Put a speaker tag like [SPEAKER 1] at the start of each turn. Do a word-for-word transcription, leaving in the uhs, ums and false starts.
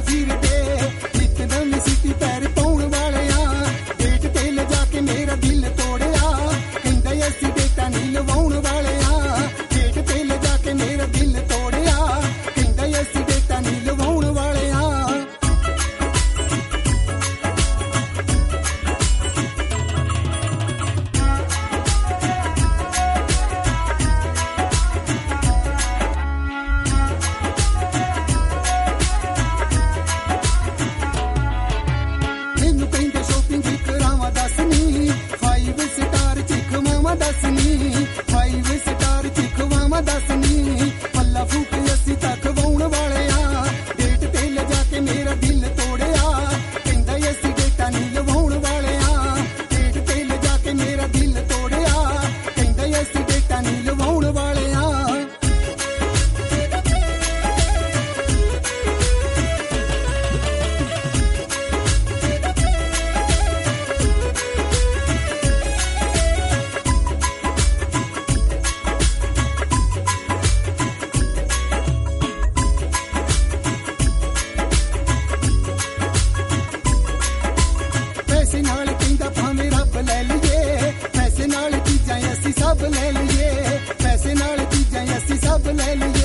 [SPEAKER 1] फिरदे इकदम सिटी पैर पाउण वालिया डेट ते लिजा के मेरा दिल तोड़िया कहंदे असीं डेटां नहीं लवाउण वालिया डेट ते लिजा के मेरा दिल तोड़िया कहंदे असीं डेटां नहीं लवाउण वालिया मैनू कहंदे शॉपिंग करावां दसनी फाइव स्टार च खवावां दसनी फाइव स्टार च खवावां दसनी पल्ला फूक असीं तां खवाउण वालिया डेट ते लिजा के मेरा दिल तोड़िया कहंदा असीं डेटां नहीं लवाउण वालिया डेट ते लिजा के मेरा दिल तोड़िया कहंदा असीं डेटां नहीं लवाउण वालिया पैसे नाल कहंदा भावें रब ले लईए पैसे नाल चीजां असीं सब ले लईए पैसे नाल चीजां असीं सब ले लईए